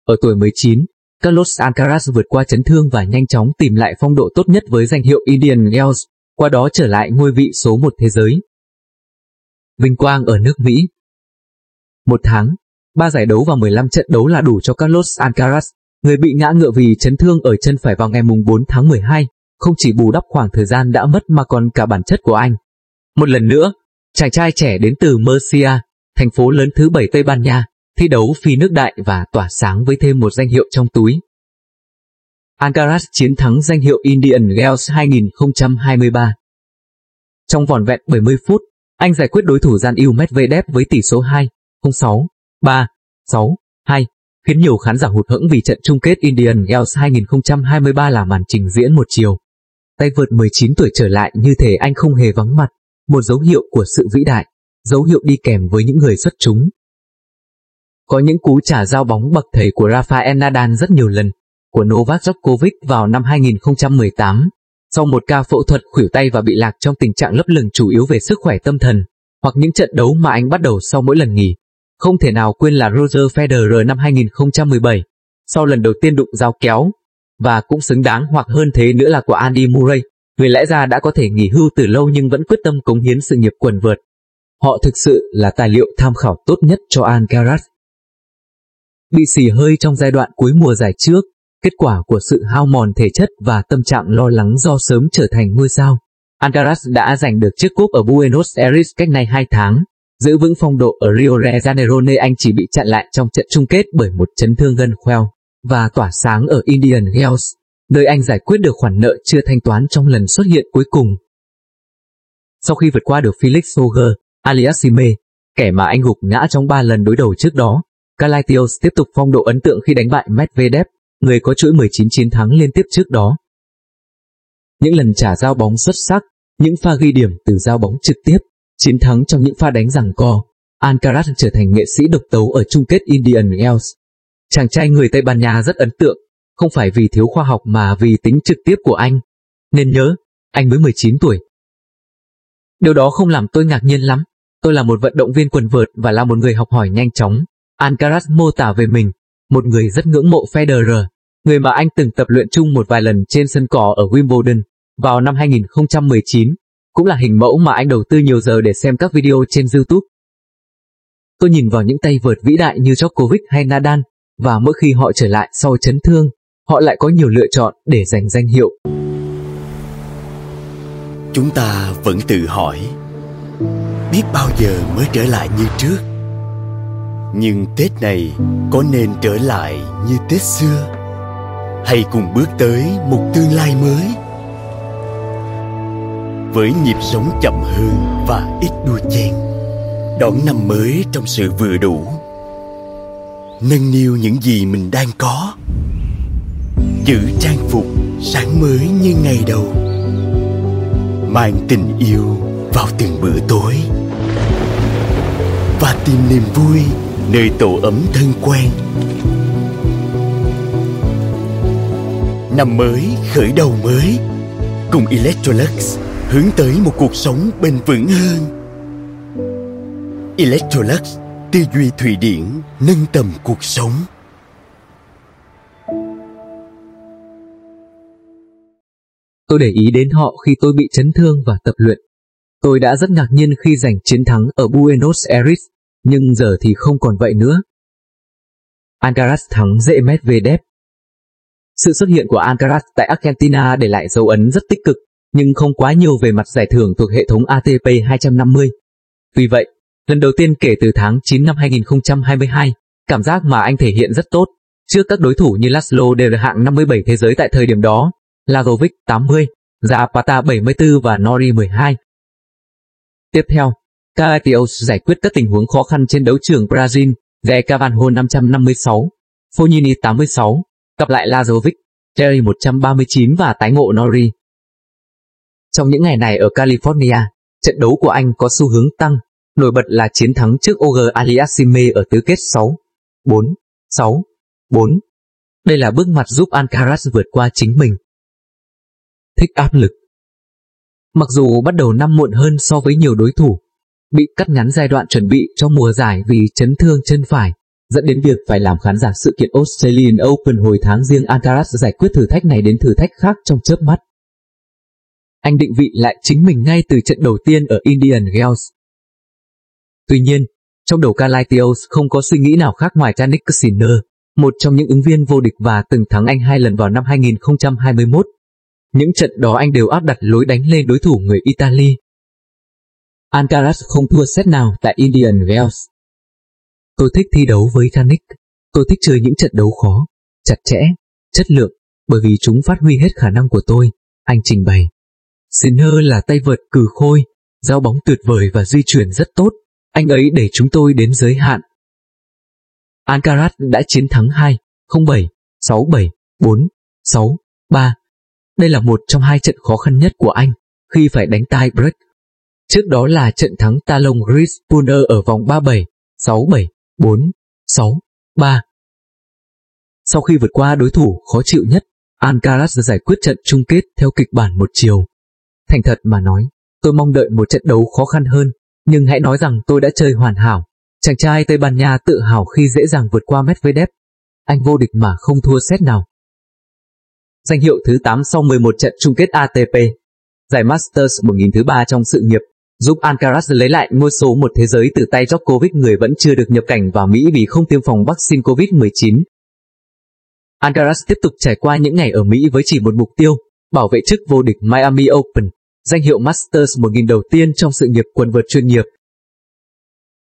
Ở tuổi 19, Carlos Alcaraz vượt qua chấn thương và nhanh chóng tìm lại phong độ tốt nhất với danh hiệu Indian Wells, qua đó trở lại ngôi vị số 1 thế giới. Vinh quang ở nước Mỹ. 1 tháng, 3 giải đấu và 15 trận đấu là đủ cho Carlos Alcaraz, người bị ngã ngựa vì chấn thương ở chân phải vào ngày 4 tháng 12, không chỉ bù đắp khoảng thời gian đã mất mà còn cả bản chất của anh. Một lần nữa, chàng trai trẻ đến từ Murcia, thành phố lớn thứ 7 Tây Ban Nha, thi đấu phi nước đại và tỏa sáng với thêm một danh hiệu trong túi. Alcaraz chiến thắng danh hiệu Indian Wells 2023. Trong vỏn vẹn 70 phút, anh giải quyết đối thủ gian ưu Medvedev với tỷ số 2-0-6, 3-6, 2, khiến nhiều khán giả hụt hẫng vì trận chung kết Indian Wells 2023 là màn trình diễn một chiều. Tay vợt 19 tuổi trở lại như thể anh không hề vắng mặt, một dấu hiệu của sự vĩ đại, dấu hiệu đi kèm với những người xuất chúng. Có những cú trả giao bóng bậc thầy của Rafael Nadal rất nhiều lần, của Novak Djokovic vào năm 2018, sau một ca phẫu thuật khuỷu tay và bị lạc trong tình trạng lấp lửng chủ yếu về sức khỏe tâm thần, hoặc những trận đấu mà anh bắt đầu sau mỗi lần nghỉ. Không thể nào quên là Roger Federer năm 2017, sau lần đầu tiên đụng dao kéo, và cũng xứng đáng hoặc hơn thế nữa là của Andy Murray, người lẽ ra đã có thể nghỉ hưu từ lâu nhưng vẫn quyết tâm cống hiến sự nghiệp quần vợt. Họ thực sự là tài liệu tham khảo tốt nhất cho Alcaraz. Bị xì hơi trong giai đoạn cuối mùa giải trước, kết quả của sự hao mòn thể chất và tâm trạng lo lắng do sớm trở thành ngôi sao, Alcaraz đã giành được chiếc cúp ở Buenos Aires cách nay 2 tháng. Giữ vững phong độ ở Rio de Janeiro nơi anh chỉ bị chặn lại trong trận chung kết bởi một chấn thương gân khoeo, và tỏa sáng ở Indian Wells, nơi anh giải quyết được khoản nợ chưa thanh toán trong lần xuất hiện cuối cùng. Sau khi vượt qua được Felix Auger Aliassime, kẻ mà anh gục ngã trong 3 lần đối đầu trước đó, Kalaitios tiếp tục phong độ ấn tượng khi đánh bại Medvedev, người có chuỗi 19 chiến thắng liên tiếp trước đó. Những lần trả giao bóng xuất sắc, những pha ghi điểm từ giao bóng trực tiếp, chiến thắng trong những pha đánh giằng co, Alcaraz trở thành nghệ sĩ độc tấu ở chung kết Indian Wells. Chàng trai người Tây Ban Nha rất ấn tượng, không phải vì thiếu khoa học mà vì tính trực tiếp của anh. Nên nhớ, anh mới 19 tuổi. Điều đó không làm tôi ngạc nhiên lắm. Tôi là một vận động viên quần vợt và là một người học hỏi nhanh chóng. Alcaraz mô tả về mình, một người rất ngưỡng mộ Federer, người mà anh từng tập luyện chung một vài lần trên sân cỏ ở Wimbledon vào năm 2019. Cũng là hình mẫu mà anh đầu tư nhiều giờ để xem các video trên YouTube. Tôi nhìn vào những tay vợt vĩ đại như Djokovic hay Nadal, và mỗi khi họ trở lại sau chấn thương, họ lại có nhiều lựa chọn để giành danh hiệu. Chúng ta vẫn tự hỏi, biết bao giờ mới trở lại như trước? Nhưng Tết này có nên trở lại như Tết xưa? Hay cùng bước tới một tương lai mới? Với nhịp sống chậm hơn và ít đua chen, đón năm mới trong sự vừa đủ, nâng niu những gì mình đang có, giữ trang phục sáng mới như ngày đầu, mang tình yêu vào từng bữa tối, và tìm niềm vui nơi tổ ấm thân quen. Năm mới khởi đầu mới, cùng Electrolux hướng tới một cuộc sống bền vững hơn. Electrolux, tư duy Thụy Điển, nâng tầm cuộc sống. Tôi để ý đến họ khi tôi bị chấn thương và tập luyện. Tôi đã rất ngạc nhiên khi giành chiến thắng ở Buenos Aires, nhưng giờ thì không còn vậy nữa. Alcaraz thắng dễ Medvedev. Sự xuất hiện của Alcaraz tại Argentina để lại dấu ấn rất tích cực, nhưng không quá nhiều về mặt giải thưởng thuộc hệ thống ATP 250. Tuy vậy, lần đầu tiên kể từ tháng 9 năm 2022, cảm giác mà anh thể hiện rất tốt, trước các đối thủ như Laszlo đều hạng 57 thế giới tại thời điểm đó, Lajovic 80, Zapata 74 và Norrie 12. Tiếp theo, Kalaitios giải quyết các tình huống khó khăn trên đấu trường Brazil, De Carvalho 556, Fognini 86, gặp lại Lajovic, Cherry 139 và tái ngộ Norrie. Trong những ngày này ở California, trận đấu của anh có xu hướng tăng, nổi bật là chiến thắng trước Auger Aliassime ở tứ kết 6-4, 6-4. Đây là bước ngoặt giúp Alcaraz vượt qua chính mình. Thích áp lực. Mặc dù bắt đầu năm muộn hơn so với nhiều đối thủ, bị cắt ngắn giai đoạn chuẩn bị cho mùa giải vì chấn thương chân phải, dẫn đến việc phải làm khán giả sự kiện Australian Open hồi tháng Giêng. Alcaraz giải quyết thử thách này đến thử thách khác trong chớp mắt. Anh định vị lại chính mình ngay từ trận đầu tiên ở Indian Wells. Tuy nhiên, trong đầu Kalaitios không có suy nghĩ nào khác ngoài Jannik Sinner, một trong những ứng viên vô địch và từng thắng anh 2 lần vào năm 2021. Những trận đó anh đều áp đặt lối đánh lên đối thủ người Italy. Alcaraz không thua set nào tại Indian Wells. Tôi thích thi đấu với Jannik. Tôi thích chơi những trận đấu khó, chặt chẽ, chất lượng, bởi vì chúng phát huy hết khả năng của tôi, anh trình bày. Sinner là tay vợt cừ khôi, giao bóng tuyệt vời và di chuyển rất tốt. Anh ấy đẩy chúng tôi đến giới hạn. Alcaraz đã chiến thắng 2-0-7, 6-7, 4-6, 3. Đây là một trong 2 trận khó khăn nhất của anh khi phải đánh tie break. Trước đó là trận thắng Talon Chris Spooner ở vòng 3-7, 6-7, 4-6, 3. Sau khi vượt qua đối thủ khó chịu nhất, Alcaraz giải quyết trận chung kết theo kịch bản một chiều. Thành thật mà nói, tôi mong đợi một trận đấu khó khăn hơn, nhưng hãy nói rằng tôi đã chơi hoàn hảo. Chàng trai Tây Ban Nha tự hào khi dễ dàng vượt qua Medvedev. Anh vô địch mà không thua set nào. Danh hiệu thứ 8 sau 11 trận chung kết ATP. Giải Masters 1000 thứ 3 trong sự nghiệp, giúp Alcaraz lấy lại ngôi số 1 thế giới từ tay Djokovic, người vẫn chưa được nhập cảnh vào Mỹ vì không tiêm phòng vaccine COVID-19. Alcaraz tiếp tục trải qua những ngày ở Mỹ với chỉ một mục tiêu, bảo vệ chức vô địch Miami Open, danh hiệu Masters 1000 đầu tiên trong sự nghiệp quần vợt chuyên nghiệp.